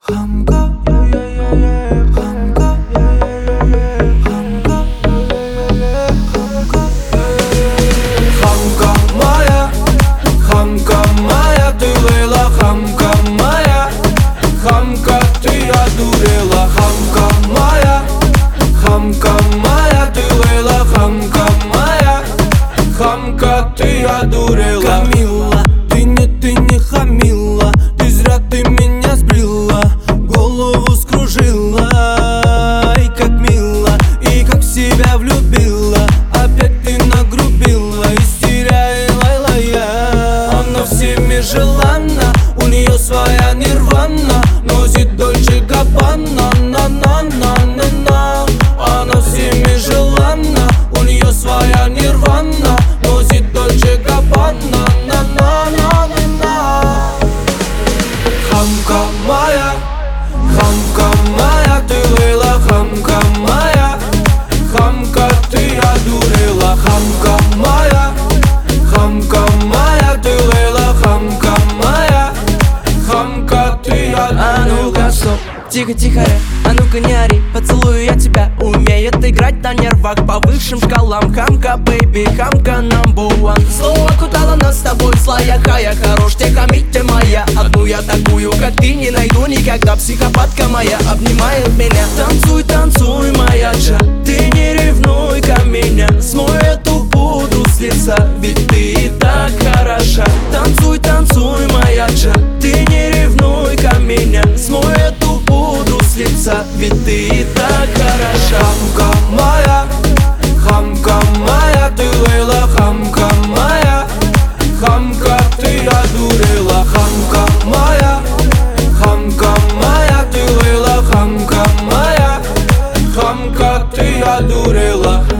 Хамка, хамка, хамка, хамка моя, хамка моя, ты Лейла, хамка моя, хамка, ты одурела, хамка моя, ты Лейла, хамка моя, хамка, ты одурела. Камилла, ты не хамила, ты зря ты меня сбрила, голову скружила. И как мило, и как в себя влюбила, опять ты нагрубила, истеряла я. Она всеми желанна, у нее своя нирвана, носит Дольче Габбана, на-на-на-на-на. Она всеми желанна, у нее своя нирвана, носит Дольче Габбана, на-на-на-на-на. Хамка моя, ты Лейла, хамка моя, хамка, ты одурела, хамка моя, ты Лейла, хамка моя, хамка, ты одурела. А ну-ка, стоп, тихо-тихо, а ну-ка не ори, поцелую я тебя. Умеет играть на нервах по высшим шкалам. Хамка, бэйби, хамка number one. Слово окутала нас с тобой в слоях, а я хорош, те хамить ты моя. Одну я такую, как ты, не найду никогда. Психопатка моя обнимает меня. Танцуй, танцуй, моя джа, ты не ревнуй ко меня. Смой эту пудру с лица, ведь ты и так хороша. Танцуй, танцуй, моя джа, ты не ревнуй ко меня. Смой эту пудру с лица, ведь ты и так хороша. Хамка моя, ты Лейла, хамка моя, хамка, ты одурела, хамка моя, ты Лейла, хамка моя, хамка, ты одурела.